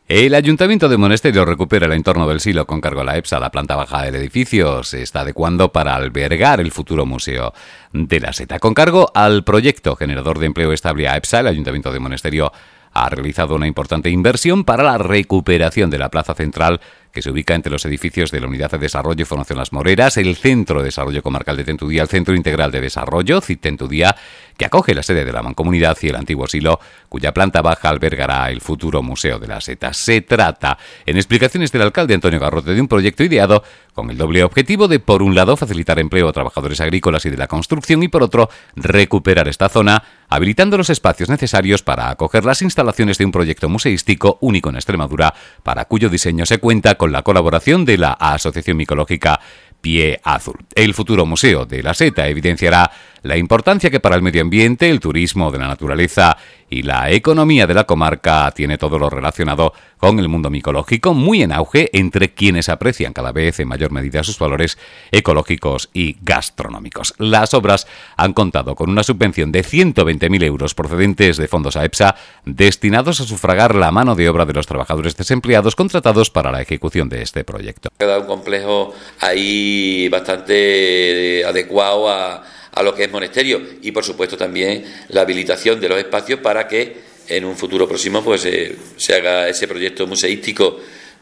El Ayuntamiento de Monesterio recupera el entorno del silo con cargo a la EPSA. La planta baja del edificio se está adecuando para albergar el futuro Museo de la Seta. Con cargo al proyecto generador de empleo estable a EPSA, el Ayuntamiento de Monesterio ha realizado una importante inversión para la recuperación de la plaza central que se ubica entre los edificios de la Unidad de Desarrollo y Formación Las Moreras, el Centro de Desarrollo Comarcal de Tentudía, el Centro Integral de Desarrollo, CIT Tentudía, que acoge la sede de la Mancomunidad, y el antiguo silo, cuya planta baja albergará el futuro Museo de la Seta. Se trata, en explicaciones del alcalde Antonio Garrote, de un proyecto ideado con el doble objetivo de, por un lado, facilitar empleo a trabajadores agrícolas y de la construcción y, por otro, recuperar esta zona, habilitando los espacios necesarios para acoger las instalaciones de un proyecto museístico único en Extremadura, para cuyo diseño se cuenta con la colaboración de la Asociación Micológica Pie Azul. El futuro Museo de la Seta evidenciará la importancia que para el medio ambiente, el turismo de la naturaleza y la economía de la comarca tiene todo lo relacionado con el mundo micológico, muy en auge entre quienes aprecian cada vez en mayor medida sus valores ecológicos y gastronómicos. Las obras han contado con una subvención de 120.000 euros procedentes de fondos AEPSA destinados a sufragar la mano de obra de los trabajadores desempleados contratados para la ejecución de este proyecto. Queda un complejo ahí bastante adecuado a lo que es Monesterio, y por supuesto también la habilitación de los espacios para que en un futuro próximo pues se haga ese proyecto museístico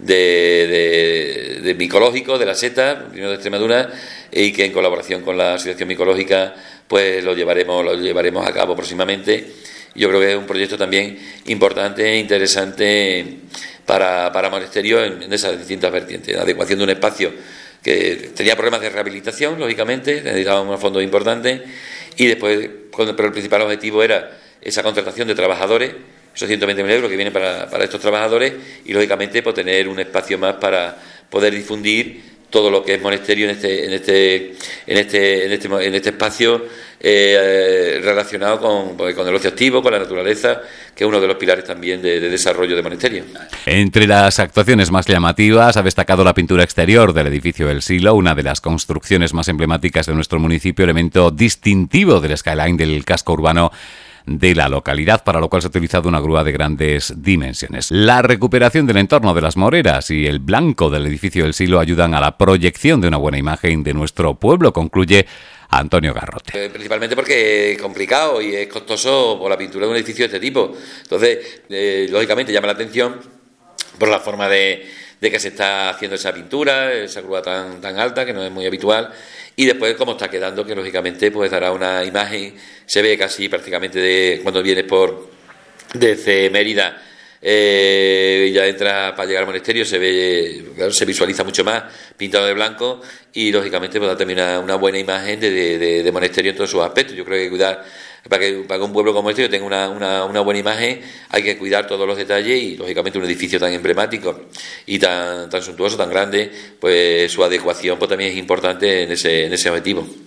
de micológico de la Seta, de Extremadura, y que en colaboración con la Asociación Micológica pues lo llevaremos a cabo próximamente. Yo creo que es un proyecto también importante e interesante para Monesterio en esas distintas vertientes. La adecuación de un espacio que tenía problemas de rehabilitación, lógicamente, necesitaban unos fondos importantes, y después, pero el principal objetivo era esa contratación de trabajadores, esos 120.000 euros que vienen para estos trabajadores, y lógicamente pues tener un espacio más para poder difundir todo lo que es Monesterio en este espacio relacionado con el ocio activo, con la naturaleza, que es uno de los pilares también de desarrollo de Monesterio. Entre las actuaciones más llamativas ha destacado la pintura exterior del edificio El Silo, una de las construcciones más emblemáticas de nuestro municipio, elemento distintivo del skyline del casco urbano de la localidad, para lo cual se ha utilizado una grúa de grandes dimensiones. La recuperación del entorno de las Moreras y el blanco del edificio El Silo ayudan a la proyección de una buena imagen de nuestro pueblo, concluye Antonio Garrote. Principalmente porque es complicado y es costoso por la pintura de un edificio de este tipo. Entonces, lógicamente llama la atención por la forma de que se está haciendo esa pintura, esa grúa tan alta, que no es muy habitual, y después cómo está quedando, que lógicamente pues dará una imagen, se ve casi prácticamente cuando vienes desde Mérida, ya entra para llegar al Monesterio, se visualiza mucho más pintado de blanco, y lógicamente pues da también una buena imagen de Monesterio en todos sus aspectos. Yo creo que cuidar para que un pueblo como este tenga una buena imagen, hay que cuidar todos los detalles, y lógicamente un edificio tan emblemático y tan suntuoso, tan grande, pues su adecuación pues también es importante en ese objetivo.